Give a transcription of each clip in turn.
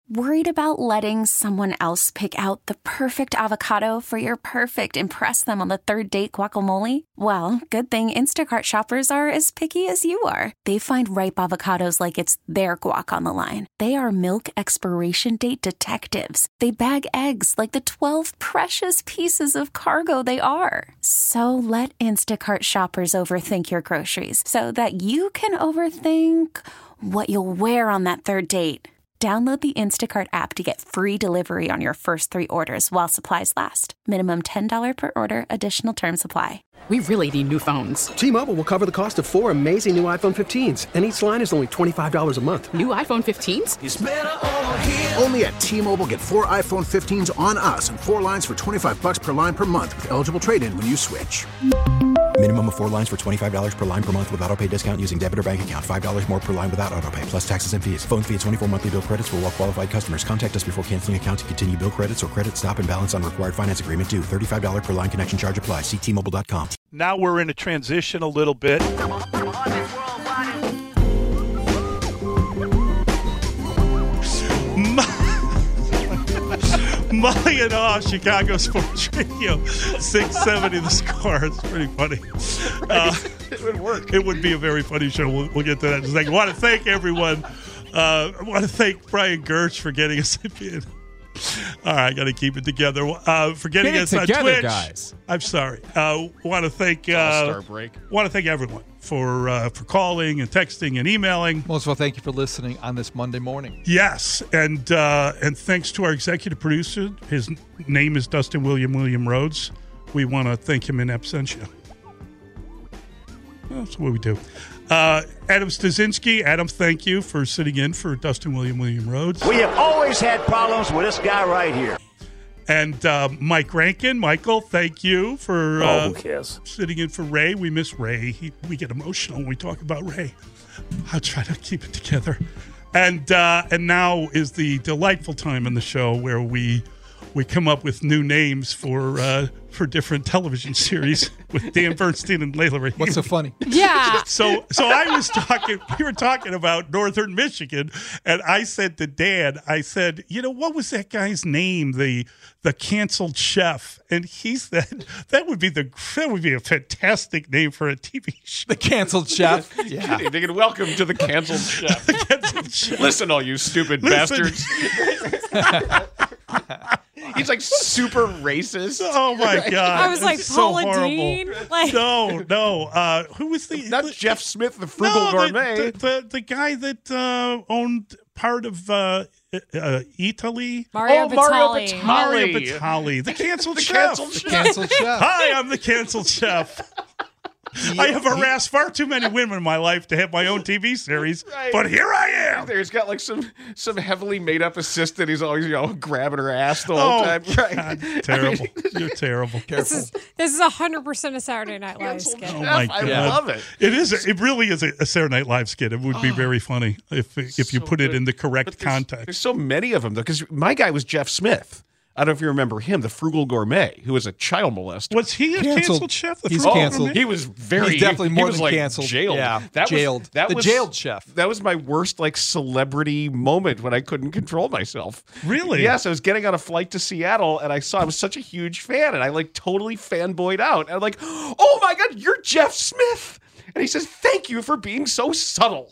Worried about letting someone else pick out the perfect avocado for your perfect impress them on the third date guacamole? Well, good thing Instacart shoppers are as picky as you are. They find ripe avocados like it's their guac on the line. They are milk expiration date detectives. They bag eggs like the 12 precious pieces of cargo they are. So let Instacart shoppers overthink your groceries so that you can overthink what you'll wear on that third date. Download the Instacart app to get free delivery on your first 3 orders while supplies last. Minimum $10 per order. Additional terms apply. We really need new phones. T-Mobile will cover the cost of 4 amazing new iPhone 15s, and each line is only $25 a month. New iPhone 15s? It's better over here. Only at T-Mobile, get 4 iPhone 15s on us and 4 lines for $25 per line per month with eligible trade-in when you switch. Minimum of 4 lines for $25 per line per month with autopay discount using debit or bank account. $5 more per line without autopay, plus taxes and fees. Phone fee at 24 monthly bill credits for well-qualified customers. Contact us before canceling account to continue bill credits or credit stop and balance on required finance agreement due. $35 per line connection charge applies. See T-Mobile.com. Now we're in a transition a little bit. Molly and Aw, Chicago Sports Radio, 670 The Score. It's pretty funny. It would work. It would be a very funny show. We'll get to that in a second. I want to thank everyone. I want to thank Brian Gertz for getting us in. All right, I got to keep it together. For getting us on Twitch, guys. I'm sorry. Want to thank All-star break. Want to thank everyone for calling and texting and emailing. Most of all, thank you for listening on this Monday morning. Yes, and thanks to our executive producer. His name is Dustin William Rhodes. We want to thank him in absentia. That's what we do. Adam Stasinski. Adam, thank you for sitting in for Dustin William Rhodes. We have always had problems with this guy right here. And Mike Rankin. Michael, thank you for who cares? Sitting in for Ray. We miss Ray. We get emotional when we talk about Ray. I'll try to keep it together. And now is the delightful time in the show where we come up with new names for different television series with Dan Bernstein and Layla Rahimi. What's so funny? Yeah. So we were talking about Northern Michigan, and I said to Dan, what was that guy's name? The canceled chef. And he said that would be a fantastic name for a TV show. The canceled chef. Yeah. They can welcome to the canceled chef. Listen, all you stupid bastards. He's like super racist. Oh my God! I was like, Paula so Dean. Like, no. Who was the not Jeff Smith, the frugal gourmet? The guy that owned part of Italy. Mario Batali. Batali. The canceled chef. Canceled chef. Hi, I'm the canceled chef. I have harassed far too many women in my life to have my own TV series, Right. but here I am. He's got like some heavily made up assistant. He's always grabbing her ass the whole time. Right? God, terrible. You're terrible. this is 100% a Saturday Night Live skit. Oh my God! I love it. It is. It really is a Saturday Night Live skit. It would be very funny if you put it in the correct context. There's so many of them though, because my guy was Jeff Smith. I don't know if you remember him, the frugal gourmet, who was a child molester. Was he a canceled chef? He's canceled. He was very. He's definitely more he was than like canceled. Jailed. Yeah, jailed. The jailed chef. That was my worst celebrity moment when I couldn't control myself. Really? Yes, I was getting on a flight to Seattle and I was such a huge fan and I totally fanboyed out. And I'm like, oh my God, you're Jeff Smith. And he says, thank you for being so subtle.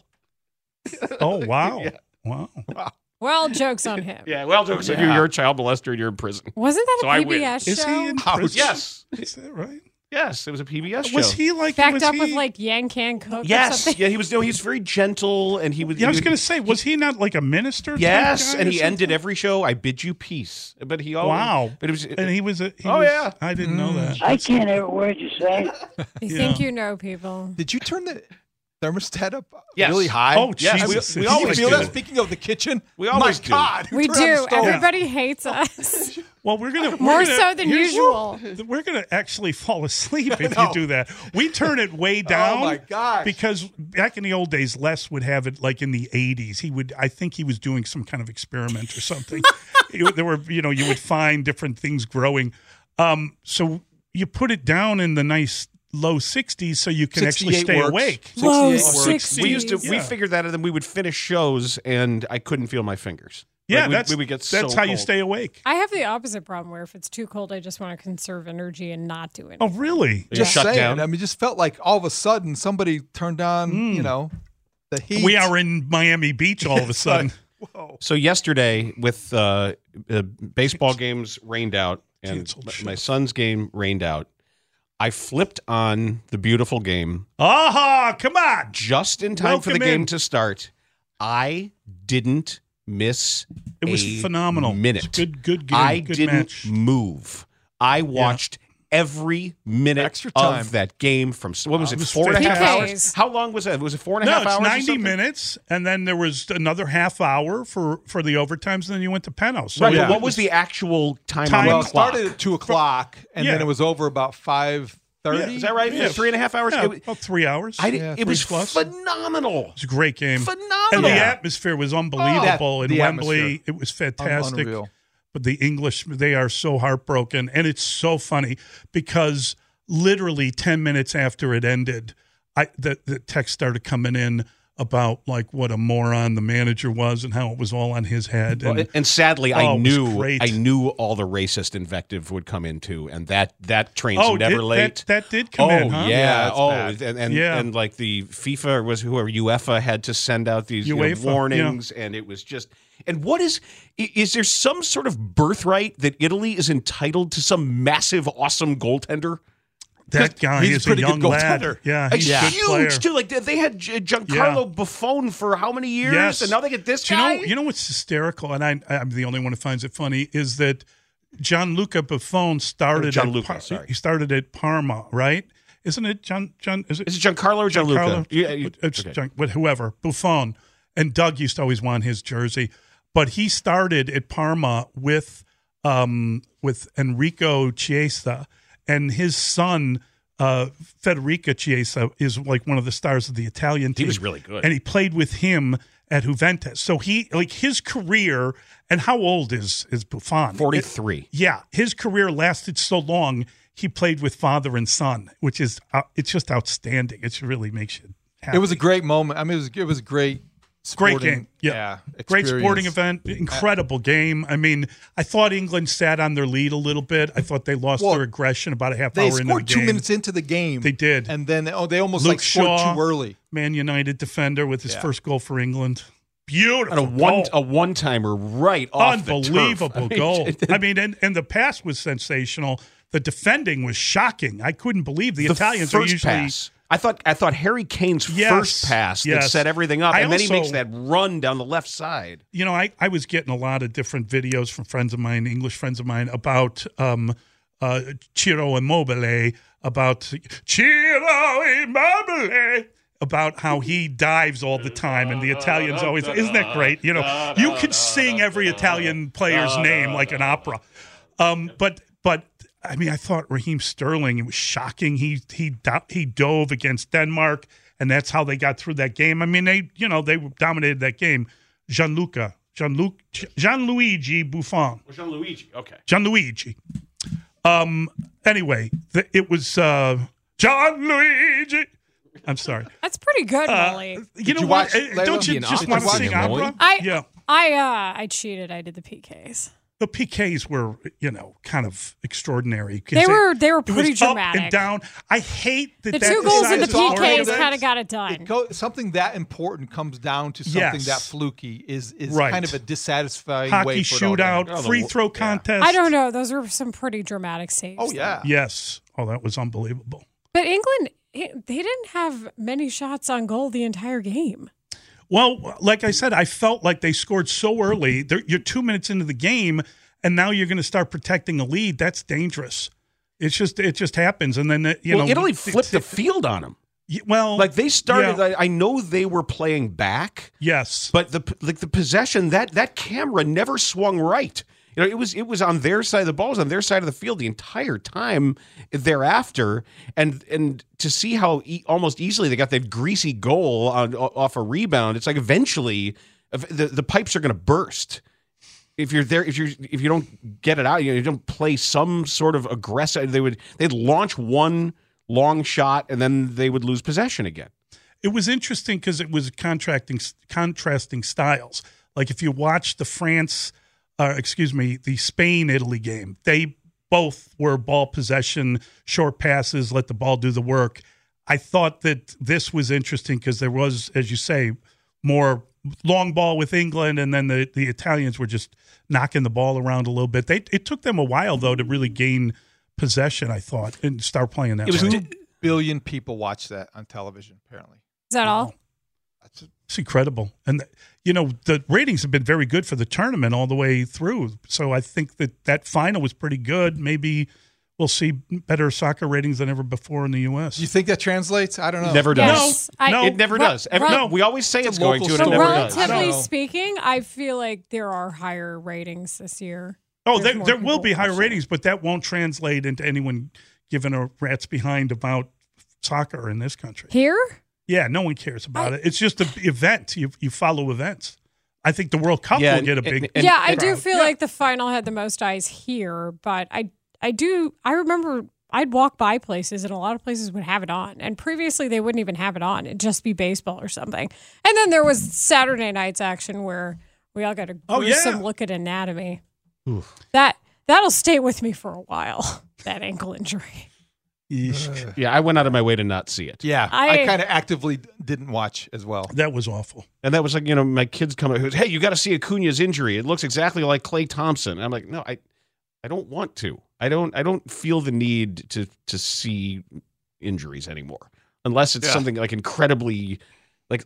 Oh, wow. Yeah. Wow. Well, joke's on him. Yeah, well, jokes on you. You're a child molester and you're in prison. Wasn't that So a I win. PBS show? Is he in prison? Yes. Is that right? Yes, it was a PBS show. Was he like Backed up with like Yan Can Cook or Yes, something? yeah, he was. No, he's very gentle, and he was. Yeah, I was going to say, was he not like a minister? type Yes, guy and or he something? ended every show. I bid you peace, but he always. Wow. But it was. And he was. Yeah. I didn't know that. I can't hear a word you say. You think you know people. Did you turn the thermostat up Yes. really high? Oh, Yes, Jesus. we always feel do. that. Speaking of the kitchen, We always my do. God, who We turned on the do. stove? Everybody hates us. Well, we're gonna More so than here's- usual. We're gonna actually fall asleep if you do that. We turn it way down. Oh my gosh! Because back in the old days, Les would have it like in the 80s. I think he was doing some kind of experiment or something. There were, you would find different things growing. So you put it down in the nice low 60s so you can actually 68 stay works. awake. Low 68 works. 60s. We we figured that, and then we would finish shows, and I couldn't feel my fingers. Yeah, Like, we get that's so how you cold. stay awake. I have the opposite problem where if it's too cold, I just want to conserve energy and not do it. Oh, really? You Just shut saying. down? I mean, just felt like all of a sudden somebody turned on, the heat. We are in Miami Beach all of a It's sudden. like, whoa. So yesterday, with baseball games rained out and Canceled my son's game rained out, I flipped on the beautiful game Aha, come on. just in time for the Welcome game in. to start. I didn't miss It was a phenomenal. minute. It's a good game. I good didn't match. move. I watched every minute Extra time. of that game from what was it, It was 4.5 PKs. hours? How long was it? Was it 4.5 No, hours? it's or 90 something? minutes, and then there was another half hour for the overtimes, and then you went to Penos. So Right, it but what was was the actual time Time- on Well, the it clock? started at 2 o'clock, and Yeah. then it was over about 5:30. Is that right? Yeah. 3.5 hours? Yeah, It, about 3 hours. it was 3 plus. phenomenal. It was a great game. Phenomenal. And the Yeah. atmosphere was unbelievable in the Wembley. atmosphere. It was fantastic. Unreal. But the English, they are so heartbroken. And it's so funny because literally 10 minutes after it ended, the text started coming in about like what a moron the manager was and how it was all on his head. And, And sadly, Oh, I it was knew great. all the racist invective would come into, and that train's oh, never late. That did come in, huh? Yeah. Yeah, it's bad. And like the FIFA was UEFA had to send out these UEFA, warnings, and it was just. And what is there some sort of birthright that Italy is entitled to some massive, awesome goaltender? That guy he's is a pretty a young good lad. goaltender. Yeah, he's a good player. Huge too. Like they had Giancarlo Buffon for how many years, Yes. and now they get this Do guy. you know what's hysterical, and I'm the only one who finds it funny, is that Gianluca Buffon started Gianluca, sorry. he started at Parma, right? Isn't it Is it Is it Giancarlo or Gianluca? Giancarlo? Yeah, It's okay. whoever, Buffon. And Doug used to always want his jersey. But he started at Parma with Enrico Chiesa, and his son Federico Chiesa is like one of the stars of the Italian team. He was really good. And he played with him at Juventus. So he his career, and how old is Buffon? 43. Yeah, his career lasted so long. He played with father and son, which is it's just outstanding. It really makes you happy. It was a great moment. I mean, it was a great Great sporting, game. Yeah. Great experience. sporting event. Incredible game. I mean, I thought England sat on their lead a little bit. I thought they lost their aggression about a half They hour into the scored 2 game. minutes into the game. They did. And then they almost Luke like scored Shaw, too early. Man United defender with his Yeah. first goal for England. Beautiful And goal. a one timer right off the turf. Unbelievable goal. I mean, and the pass was sensational. The defending was shocking. I couldn't believe the Italians first are usually pass. I thought Harry Kane's Yes, first pass that yes. set everything up, I and then he also- makes that run down the left side. You know, I was getting a lot of different videos from friends of mine, English friends of mine, about Ciro Immobile, about how he dives all the time, and the Italians always, isn't that great? You know, you could sing every Italian player's name like an opera. But I mean, I thought Raheem Sterling, it was shocking. He dove against Denmark, and that's how they got through that game. I mean, they dominated that game. Gianluigi Buffon. Gianluigi, okay. Gianluigi. Anyway, it was Gianluigi. I'm sorry. That's pretty good, Molly. You know you what? watch, Layla? Don't you just want to sing opera? Yeah. I cheated. I did the PKs. The PKs were, kind of extraordinary. They were it pretty was up dramatic. and down. I hate that The that two goals in the decides PKs order. kind of got it done. Something that important comes down to something Yes. that fluky is Right. kind of a dissatisfying Hockey way for it all to shootout, end. free throw contest. I don't know. Those were some pretty dramatic saves. Oh yeah. Yes. Oh, that was unbelievable. But England, they didn't have many shots on goal the entire game. Well, like I said, I felt like they scored so early. You're 2 minutes into the game, and now you're going to start protecting a lead. That's dangerous. It just happens, and then Italy flipped the field on them. Well, Like they started. yeah. I know they were playing back, Yes, but the possession that camera never swung right. It was on their side. The ball was on their side of the field the entire time thereafter, and to see how almost easily they got that greasy goal off a rebound. It's like eventually the pipes are going to burst. If you're there, if you don't get it out, you don't play some sort of aggressive. They'd launch one long shot and then they would lose possession again. it was interesting because it was contrasting styles. Like if you watch the the Spain-Italy game, they both were ball possession, short passes, let the ball do the work. I thought that this was interesting because there was, as you say, more long ball with England, and then the Italians were just knocking the ball around a little bit. It took them a while, though, to really gain possession, I thought, and start playing that way. 2 billion people watch that on television, apparently. Is that all? It's incredible. And, the ratings have been very good for the tournament all the way through. So I think that final was pretty good. Maybe we'll see better soccer ratings than ever before in the U.S. Do you think that translates? I don't know. Never does. No, it never does. We always say it's going to, and it never does. Relatively speaking, I feel like there are higher ratings this year. Oh, there will be higher ratings, but that won't translate into anyone giving a rat's behind about soccer in this country. Here? Yeah, no one cares about it. It's just an event. You follow events. I think the World Cup will get a big I do feel like the final had the most eyes here, but I remember I'd walk by places and a lot of places would have it on. And previously they wouldn't even have it on. It'd just be baseball or something. And then there was Saturday night's action where we all got a gruesome look at anatomy. Oof. That'll stay with me for a while, that ankle injury. Yeah, I went out of my way to not see it. Yeah, I kind of actively didn't watch as well. That was awful. And that was like, my kids come out, hey, you got to see Acuna's injury. It looks exactly like Klay Thompson. And I'm like, no, I don't want to. I don't feel the need to see injuries anymore, unless it's something like incredibly, in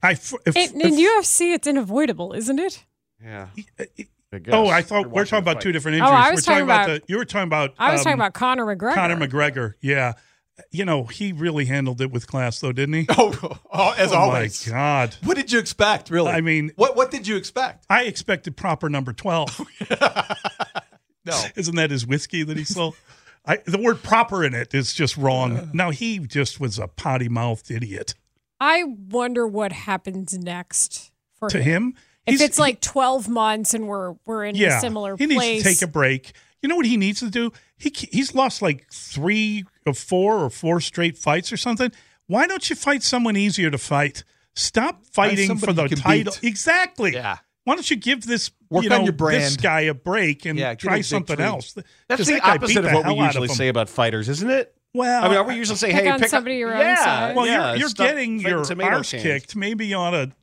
UFC, it's unavoidable, isn't it? Yeah. I thought we're talking about two different injuries. Oh, I was talking about. You were talking about. I was talking about Conor McGregor. Conor McGregor, yeah. He really handled it with class, though, didn't he? As always. Oh my God! What did you expect, really? I mean, what did you expect? I expected proper number 12. No, isn't that his whiskey that he sold? The word "proper" in it is just wrong. No, he just was a potty-mouthed idiot. I wonder what happens next for him. If it's like 12 months and we're in a similar place. He needs to take a break. You know what he needs to do? He's lost like 3 or 4 straight fights or something. Why don't you fight someone easier to fight? Stop fighting for the title. Beat. Exactly. Yeah. Why don't you give this on your brand. this guy a break and try something else? That's the opposite of what we usually say about fighters, isn't it? Well, I mean, we usually say, pick hey, on somebody your own side. Well, you're getting your arse kicked. Maybe you ought to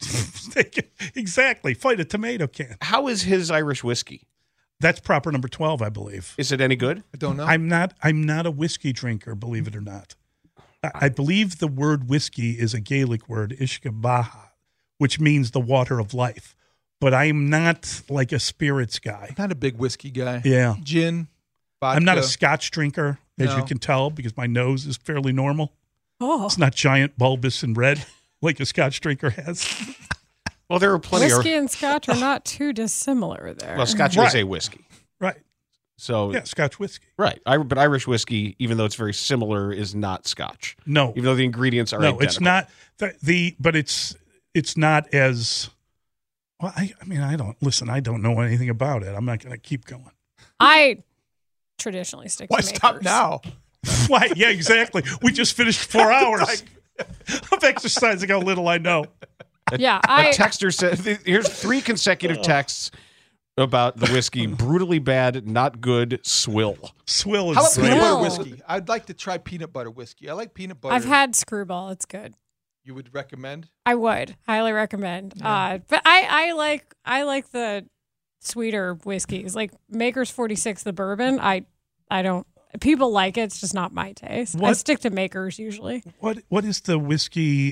fight a tomato can. How is his Irish whiskey? That's proper number 12, I believe. Is it any good? I don't know. I'm not a whiskey drinker, believe it or not. I believe the word whiskey is a Gaelic word, ishkabaha, which means the water of life. But I'm not like a spirits guy. I'm not a big whiskey guy. Yeah. Gin, vodka. I'm not a Scotch drinker, as you can tell, because my nose is fairly normal. Oh. It's not giant, bulbous, and red like a Scotch drinker has. Well, there are plenty whiskey and Scotch are not too dissimilar there. Well, Scotch is a whiskey. Right. So yeah, Scotch whiskey. Right. But Irish whiskey, even though it's very similar, is not Scotch. No. Even though the ingredients are identical. It's not. But it's not as... Well, I don't know anything about it. I'm not going to keep going. I traditionally stick to makers. Stop now? Why? Yeah, exactly. We just finished 4 hours of exercising how little I know. A texter said, here's 3 consecutive texts about the whiskey. Brutally bad, not good, swill. Swill is How about great. peanut butter whiskey? I'd like to try peanut butter whiskey. I like peanut butter. I've had Screwball. It's good. You would recommend? I would highly recommend. Yeah. But I like the sweeter whiskeys, like Maker's 46, the bourbon. I don't. People like it. It's just not my taste. I stick to Maker's usually. What is the whiskey?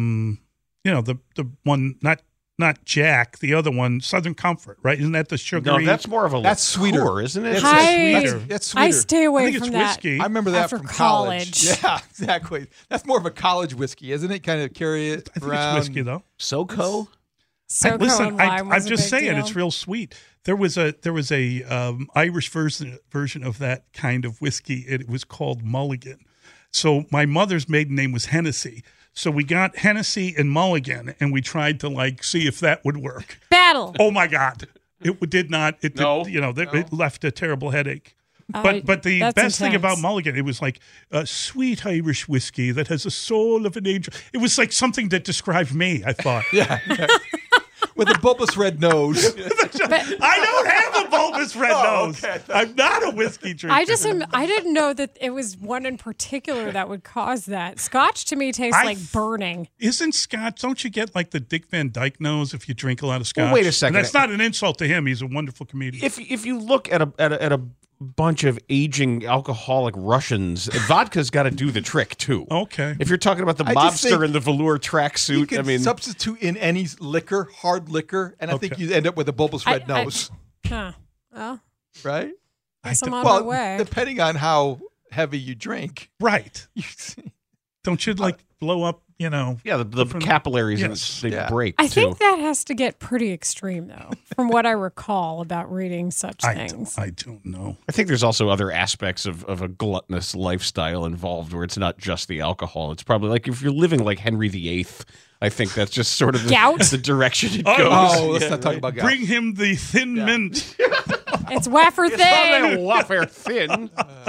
The one not Jack, the other one, Southern Comfort, right? Isn't that the sugary? No, that's more of a that's sweeter, isn't it? That's sweeter. I stay away I think from it's that. whiskey. I remember that After from college. Yeah, exactly. That's more of a college whiskey, isn't it? Kind of carry it I think around. it's whiskey though. SoCo. SoCo and lime was I'm a just big saying deal. it's real sweet. There was a Irish version of that kind of whiskey. It was called Mulligan. So my mother's maiden name was Hennessy. So we got Hennessy and Mulligan, and we tried to see if that would work. Battle. Oh my God, it did not. It No. did, it left a terrible headache. But the that's best thing intense. about Mulligan, it was like a sweet Irish whiskey that has a soul of an angel. It was like something that described me, I thought. Yeah. with a bulbous red nose. I don't have a bulbous red nose. Okay. I'm not a whiskey drinker. I didn't know that it was one in particular that would cause that. Scotch to me tastes like burning. Isn't Scotch? Don't you get like the Dick Van Dyke nose if you drink a lot of Scotch? Well, wait a second. And that's not an insult to him. He's a wonderful comedian. If you look at a bunch of aging alcoholic Russians, vodka's got to do the trick too. Okay. If you're talking about the I just think mobster in the velour You tracksuit, can I mean, substitute in any liquor, hard liquor, and I think you end up with a bulbous red nose. Well, right? guess I'm on my way. Depending on how heavy you drink. Right. Don't you like blow up, the capillaries they break I too. think that has to get pretty extreme, though, from what I recall about reading such things. I don't know. I think there's also other aspects of a gluttonous lifestyle involved where it's not just the alcohol. It's probably like if you're living like Henry VIII, I think that's just sort of the direction it goes. Oh, let's not talk about gout. Bring him the thin mint. It's wafer It's thin. not that wafer thin.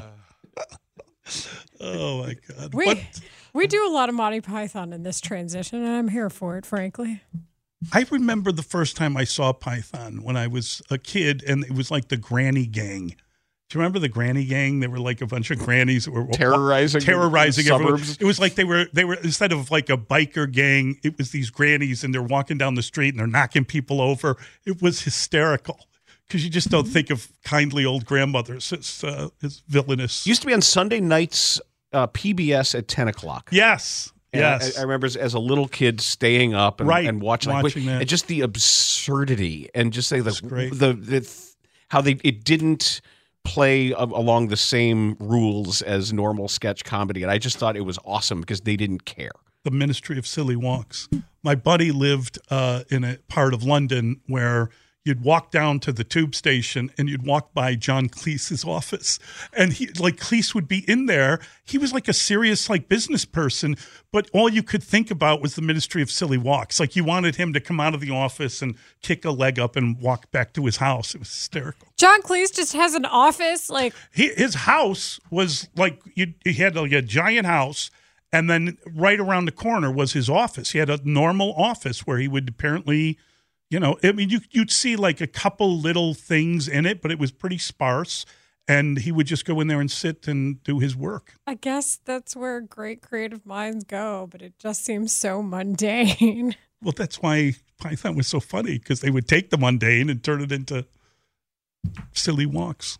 Oh, my God. We do a lot of Monty Python in this transition, and I'm here for it, frankly. I remember the first time I saw Python when I was a kid, and it was like the Granny Gang. Do you remember the Granny Gang? They were like a bunch of grannies that were terrorizing everyone. suburbs. It was like they were instead of like a biker gang, it was these grannies, and they're walking down the street and they're knocking people over. It was hysterical because you just don't think of kindly old grandmothers as villainous. Used to be on Sunday nights. PBS at 10 o'clock. Yes. And yes. I remember as a little kid staying up and watching that. And just the absurdity and just say the how it didn't play along the same rules as normal sketch comedy. And I just thought it was awesome because they didn't care. The Ministry of Silly Walks. My buddy lived in a part of London where you'd walk down to the tube station and you'd walk by John Cleese's office. And Cleese would be in there. He was like a serious business person, but all you could think about was the Ministry of Silly Walks. Like you wanted him to come out of the office and kick a leg up and walk back to his house. It was hysterical. John Cleese just has an office his house was he had a giant house. And then right around the corner was his office. He had a normal office where he would apparently... you'd see a couple little things in it, but it was pretty sparse. And he would just go in there and sit and do his work. I guess that's where great creative minds go, but it just seems so mundane. Well, that's why Python was so funny, because they would take the mundane and turn it into silly walks.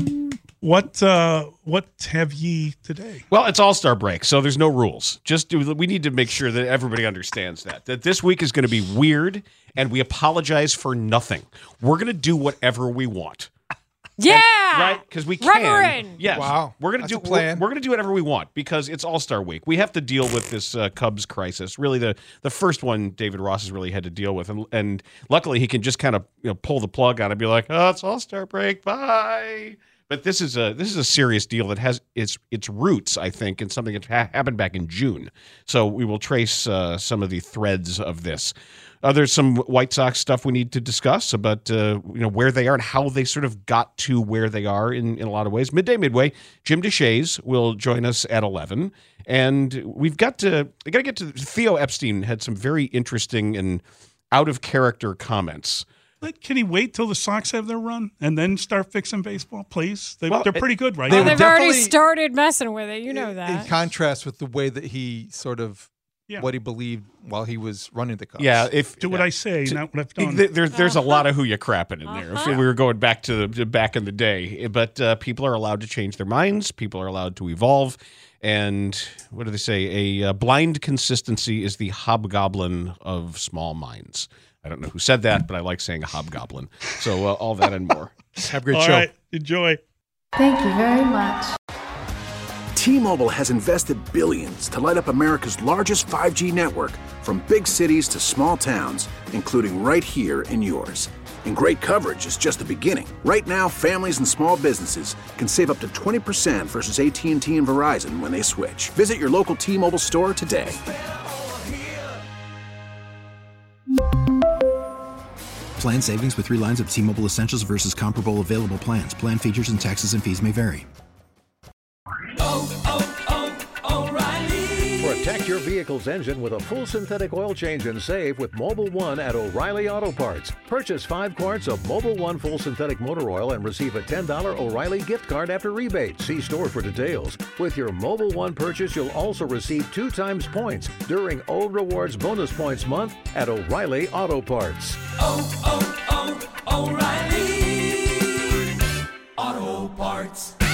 What have ye today? Well, it's All-Star break, so there's no rules. We need to make sure that everybody understands that this week is going to be weird, and we apologize for nothing. We're going to do whatever we want. Yeah, right? Because we can. Reverend. Yes. Wow. We're going to do we're going to do whatever we want because it's All-Star week. We have to deal with this Cubs crisis. Really, the first one David Ross has really had to deal with, and luckily he can just kind of pull the plug on it and be like, "Oh, it's All-Star break. Bye." But this is a serious deal that has its roots, I think, in something that happened back in June. So we will trace some of the threads of this. There's some White Sox stuff we need to discuss about where they are and how they sort of got to where they are in a lot of ways. Midway, Jim Deshaies will join us at 11, and we got to get to Theo Epstein had some very interesting and out of character comments. Can he wait till the Sox have their run and then start fixing baseball, please? They're pretty good right now. now. They've already started messing with it. You know that. In contrast with the way that he sort of what he believed while he was running the Cubs. Yeah, do what I say, not what I've done. There's a lot of who you crapping in there. If we were going back to back in the day, but people are allowed to change their minds. People are allowed to evolve. And what do they say? A blind consistency is the hobgoblin of small minds. I don't know who said that, but I like saying a hobgoblin. So all that and more. Have a great all show. Right, enjoy. Thank you very much. T-Mobile has invested billions to light up America's largest 5G network, from big cities to small towns, including right here in yours. And great coverage is just the beginning. Right now, families and small businesses can save up to 20% versus AT&T and Verizon when they switch. Visit your local T-Mobile store today. Plan savings with 3 lines of T-Mobile Essentials versus comparable available plans. Plan features and taxes and fees may vary. O'Reilly. For a Protect your vehicle's engine with a full synthetic oil change and save with Mobil 1 at O'Reilly Auto Parts. Purchase 5 quarts of Mobil 1 full synthetic motor oil and receive a $10 O'Reilly gift card after rebate. See store for details. With your Mobil 1 purchase, you'll also receive 2 times points during O Rewards Bonus Points Month at O'Reilly Auto Parts. O'Reilly Auto Parts.